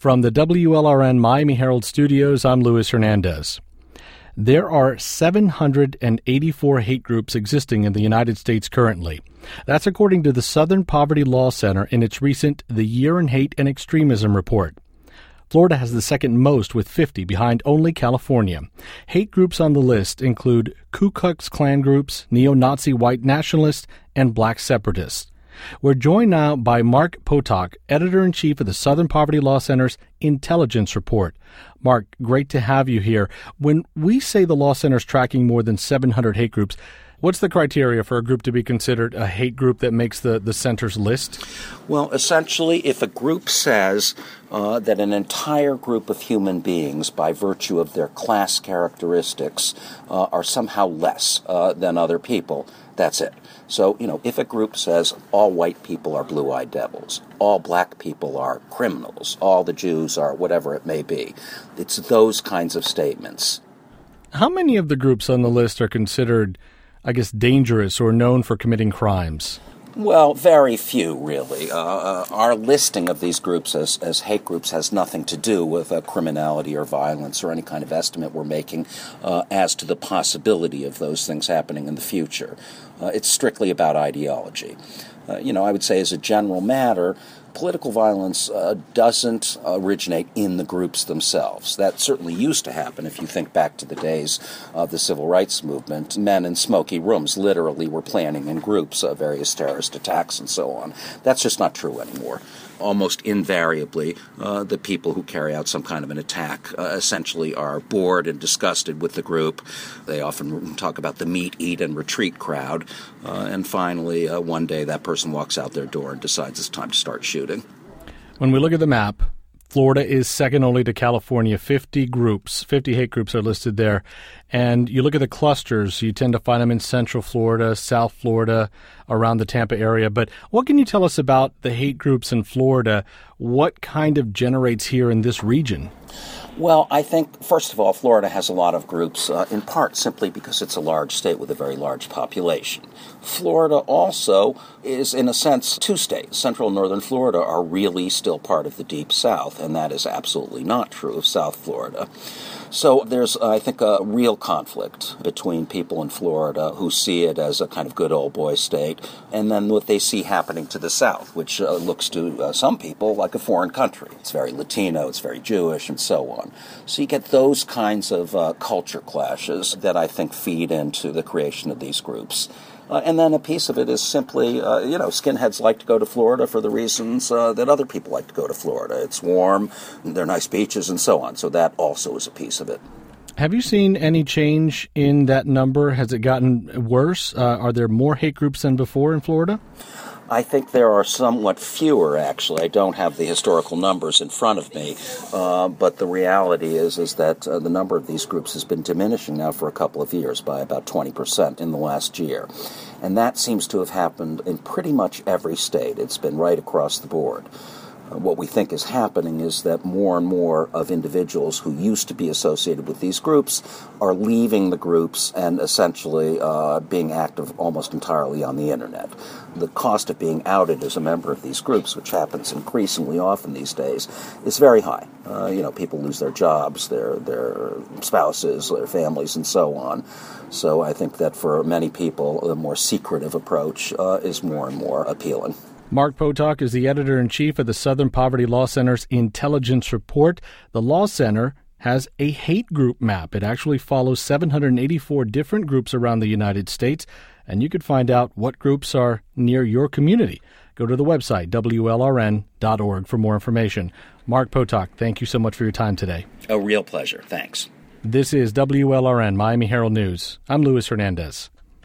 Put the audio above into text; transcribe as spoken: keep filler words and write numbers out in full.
From the W L R N Miami Herald Studios, I'm Luis Hernandez. There are seven hundred eighty-four hate groups existing in the United States currently. That's according to the Southern Poverty Law Center in its recent The Year in Hate and Extremism report. Florida has the second most with fifty, behind only California. Hate groups on the list include Ku Klux Klan groups, neo-Nazi white nationalists, and black separatists. We're joined now by Mark Potok, editor-in-chief of the Southern Poverty Law Center's Intelligence Report. Mark, great to have you here. When we say the Law Center's tracking more than seven hundred hate groups, what's the criteria for a group to be considered a hate group that makes the, the center's list? Well, essentially, if a group says uh, that an entire group of human beings, by virtue of their class characteristics, uh, are somehow less uh, than other people, that's it. So, you know, if a group says all white people are blue-eyed devils, all black people are criminals, all the Jews are whatever it may be, it's those kinds of statements. How many of the groups on the list are considered, I guess, dangerous or known for committing crimes? Well, very few, really. Uh, uh, our listing of these groups as, as hate groups has nothing to do with uh, criminality or violence or any kind of estimate we're making uh, as to the possibility of those things happening in the future. Uh, it's strictly about ideology. Uh, you know, I would say as a general matter, political violence uh, doesn't originate in the groups themselves. That certainly used to happen if you think back to the days of the civil rights movement. Men in smoky rooms literally were planning in groups uh, various terrorist attacks and so on. That's just not true anymore. Almost invariably, uh, the people who carry out some kind of an attack uh, essentially are bored and disgusted with the group. They often talk about the meet, eat, and retreat crowd. Uh, and finally, uh, one day that person walks out their door and decides it's time to start shooting. When we look at the map, Florida is second only to California. fifty groups, fifty hate groups are listed there. And you look at the clusters, you tend to find them in Central Florida, South Florida, around the Tampa area. But what can you tell us about the hate groups in Florida? What kind of generates here in this region? Well, I think, first of all, Florida has a lot of groups, uh, in part simply because it's a large state with a very large population. Florida also is, in a sense, two states. Central and Northern Florida are really still part of the Deep South, and that is absolutely not true of South Florida. So there's, I think, a real conflict between people in Florida who see it as a kind of good old boy state, and then what they see happening to the South, which uh, looks to uh, some people like a foreign country. It's very Latino, it's very Jewish, and so on. So you get those kinds of uh, culture clashes that I think feed into the creation of these groups. Uh, and then a piece of it is simply, uh, you know, skinheads like to go to Florida for the reasons uh, that other people like to go to Florida. It's warm, there are nice beaches, and so on. So that also is a piece of it. Have you seen any change in that number? Has it gotten worse? Uh, are there more hate groups than before in Florida? I think there are somewhat fewer, actually. I don't have the historical numbers in front of me, uh, but the reality is is that uh, the number of these groups has been diminishing now for a couple of years by about twenty percent in the last year. And that seems to have happened in pretty much every state. It's been right across the board. Uh, what we think is happening is that more and more of individuals who used to be associated with these groups are leaving the groups and essentially uh, being active almost entirely on the Internet. The cost of being outed as a member of these groups, which happens increasingly often these days, is very high. Uh, you know, people lose their jobs, their their spouses, their families, and so on. So I think that for many people, the more secretive approach uh, is more and more appealing. Mark Potok is the editor-in-chief of the Southern Poverty Law Center's Intelligence Report. The Law Center has a hate group map. It actually follows seven hundred eighty-four different groups around the United States, and you could find out what groups are near your community. Go to the website, W L R N dot org, for more information. Mark Potok, thank you so much for your time today. A real pleasure. Thanks. This is W L R N Miami Herald News. I'm Luis Hernandez.